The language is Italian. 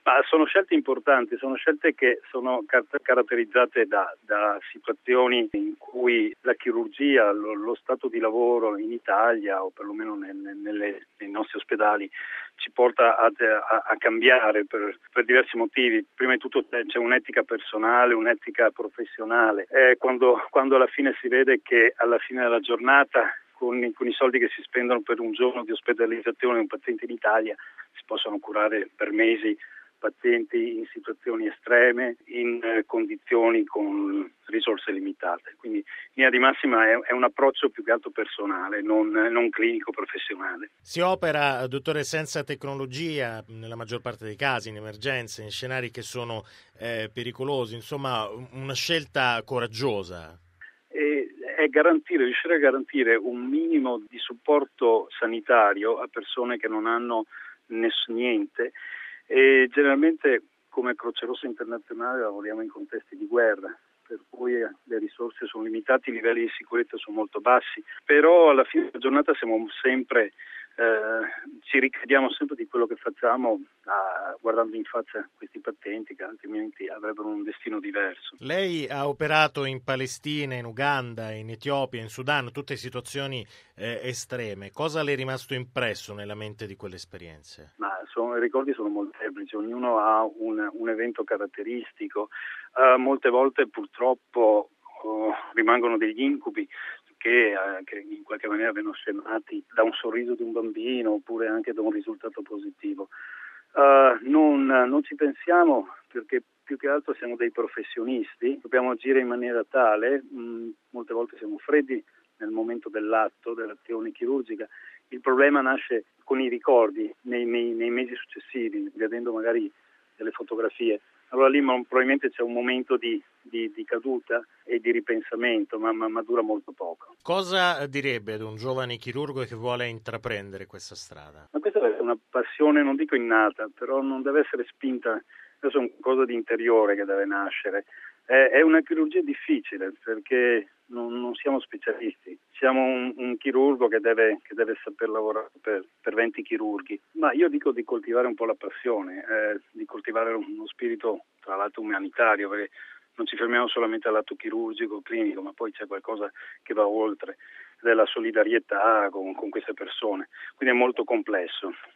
Ma sono scelte importanti, sono scelte che sono caratterizzate da situazioni in cui la chirurgia, lo stato di lavoro in Italia o perlomeno nei nostri ospedali ci porta a cambiare per diversi motivi. Prima di tutto c'è un'etica personale, un'etica professionale. Quando alla fine si vede che alla fine della giornata con i soldi che si spendono per un giorno di ospedalizzazione di un paziente in Italia si possono curare per mesi pazienti in situazioni estreme, in condizioni con risorse limitate. Quindi in linea di massima è un approccio più che altro personale, non clinico professionale. Si opera, dottore, senza tecnologia nella maggior parte dei casi, in emergenze, in scenari che sono pericolosi, insomma una scelta coraggiosa. Riuscire a garantire un minimo di supporto sanitario a persone che non hanno niente. E generalmente come Croce Rossa Internazionale lavoriamo in contesti di guerra, per cui le risorse sono limitate, i livelli di sicurezza sono molto bassi, però alla fine della giornata siamo sempre, ci ricrediamo sempre di quello che facciamo guardando in faccia questi pazienti che altrimenti avrebbero un destino diverso. Lei ha operato in Palestina, in Uganda, in Etiopia, in Sudan, tutte situazioni estreme. Cosa le è rimasto impresso nella mente di quelle esperienze? I ricordi sono molteplici, ognuno ha un evento caratteristico, molte volte purtroppo rimangono degli incubi che in qualche maniera vengono scemati da un sorriso di un bambino oppure anche da un risultato positivo. Non ci pensiamo perché più che altro siamo dei professionisti, dobbiamo agire in maniera tale, molte volte siamo freddi nel momento dell'azione chirurgica. Il problema nasce con i ricordi nei mesi successivi, vedendo magari delle fotografie. Allora lì probabilmente c'è un momento di caduta e di ripensamento, ma dura molto poco. Cosa direbbe ad un giovane chirurgo che vuole intraprendere questa strada? Ma questa è una passione, non dico innata, però non deve essere spinta, questo è un qualcosa di interiore che deve nascere. È una chirurgia difficile perché non siamo specialisti, siamo un chirurgo che deve saper lavorare per 20 chirurghi, ma io dico di coltivare un po' la passione, di coltivare uno spirito tra l'altro umanitario, perché non ci fermiamo solamente al lato chirurgico, clinico, ma poi c'è qualcosa che va oltre, della solidarietà con queste persone, quindi è molto complesso.